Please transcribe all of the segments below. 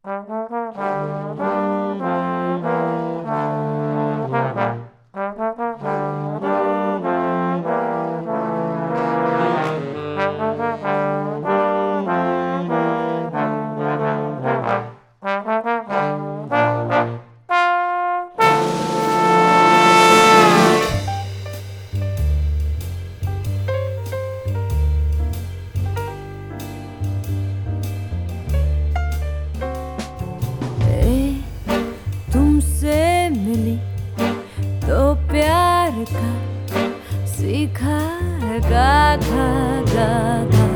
तुमसे मिली तो प्यार का सीखा गा गा गा गा।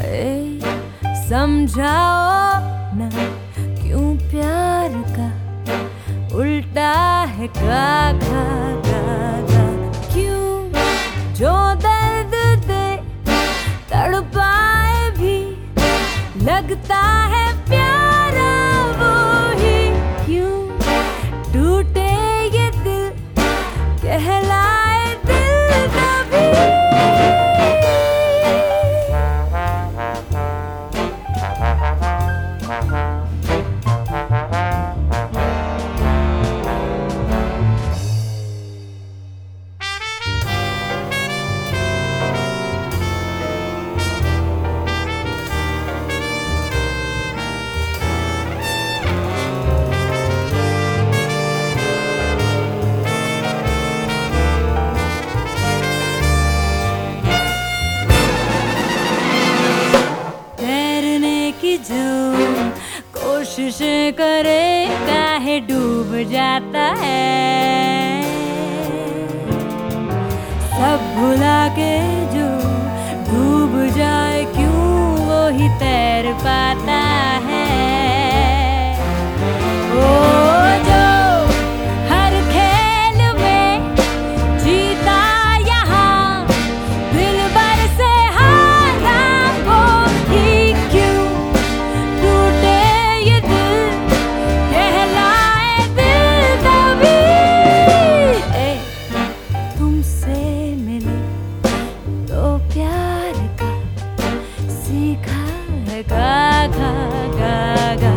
समझाओ ना क्यों प्यार का उल्टा है गा गा गा गा। क्यों जो दर्द दे तड़पाए भी लगता है प्यारा वो ही। क्यों टूटे ये दिल कहलाए दिल कभी। जो कोशिशें करे काहे डूब जाता है। सब भुला के जो डूब जाए क्यों वो ही तैर पाता है। ओ जो हर खेल में जीता यहाँ दिल भर से हारा वो ही। क्यों प्यार का सीखा गा गा गा गा।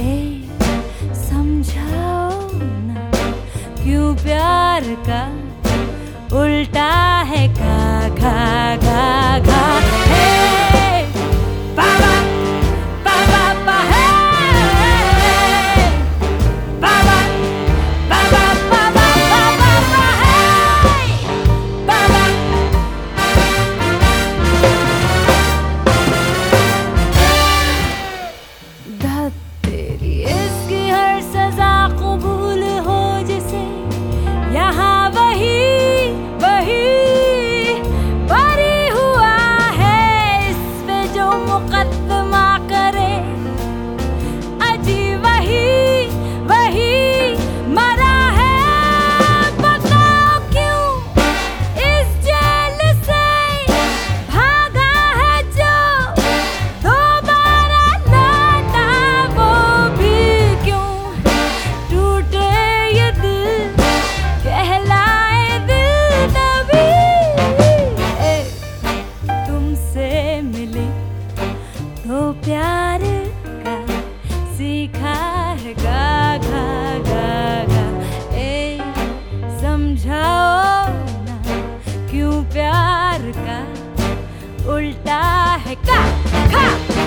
समझाओ ना क्यों प्यार का उल्टा है गा गा गा गा। बाबा बाबा बा बाबा बाबा बाबा बाबा बाबा। तेरी इसकी हर सजा कबूल हो जिसे यहाँ वही वही बरी हुआ है। इस पे जो मुकद्दमा करे अजी वही वही मरा है। बताओ क्यों इस जेल से भागा है जो दोबारा लौटा वो भी। क्यों टूटे ये दिल कहलाए दिल तभी। तुमसे मिली तो प्यार का सीखा है गा गा गा गा। समझाओ ना क्यों प्यार का उल्टा है का खा।